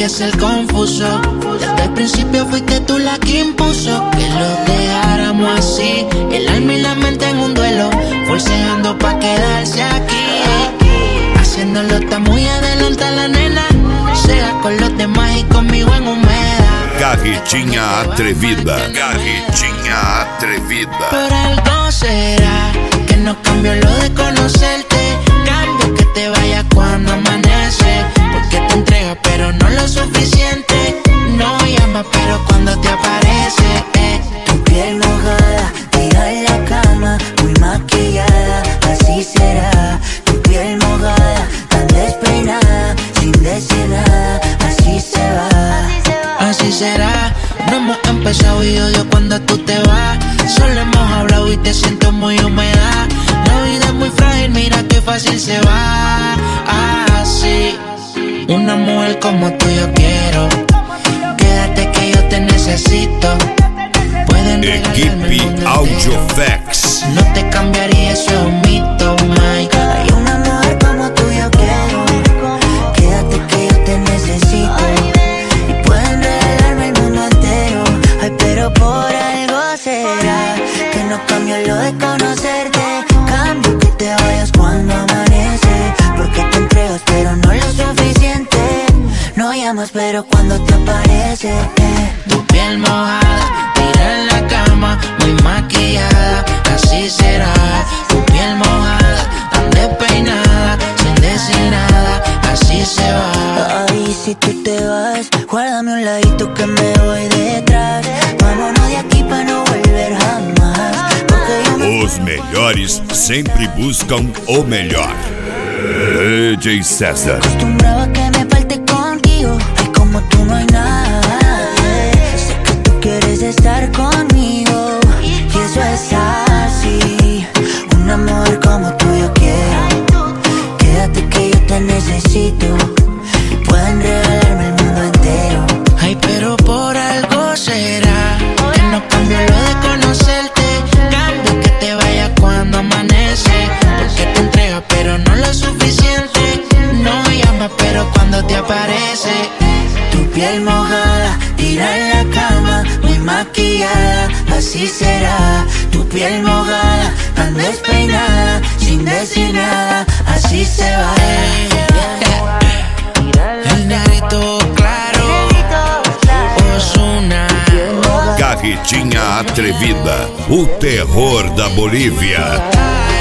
que ser confuso. Desde el principio fuiste tú la que impuso que lo dejáramos así. El alma y la mente en un duelo, forceando pa' quedarse aquí. Haciéndolo está muy adelante la nena, sea con los demás y conmigo en humedad. Carretinha atrevida, carretinha atrevida. Por algo será que no cambió lo de conocerte. Cambio que te vayas cuando amanece, porque te entregas pero no lo suficiente. No llama pero cuando te aparece, Tu piel mojada, tira en la cama, muy maquillada, así será. Tu piel mojada, tan despeinada, sin decir nada, así se va. así será. No hemos empezado y odio cuando tú te vas. Solo hemos hablado y te siento muy húmeda. La vida es muy frágil, mira qué fácil se va. Así, una mujer como tú yo quiero. Quédate que yo te necesito. Pueden regalarme el mundo Audiofacts. entero. No te cambiaría, eso es un mito, Mike. Hay una mujer como tú yo quiero. Quédate que yo te necesito. Y pueden regalarme el mundo entero. Ay, pero por algo será que no cambio lo de conocerte. Cambio que te vayas cuando amanece, porque te entregas pero no lo suficiente. No llamas pero cuando te aparece, Tu piel mojada, tira en la cama, muy maquillada, así será. Tu piel mojada, tan despeinada, sin decir nada, así se va. Ay, si tú te vas, guárdame un ladito que me voy detrás. Vámonos de aquí para no volver jamás, porque yo me Os melhores sempre buscam o melhor. DJ César. acostumbraba a que me falte contigo. Ay, como tú no hay nada. Sé que tú quieres estar conmigo, y eso es así. Un amor como tú yo quiero. Quédate que yo te necesito. Pueden regalarme el mundo entero. Ay, pero por algo será que no cambio lo de conocerte. Cambio que te vayas cuando amanece, porque te entregas pero no lo suficiente. No llamas pero cuando te aparece. Tu piel mojada, tira en la cama, muy maquillada, así será. Tu piel mojada, tan despeinada, sin decir nada, así se va. El negrito claro, Ozuna. Carretinha atrevida, o terror da Bolívia.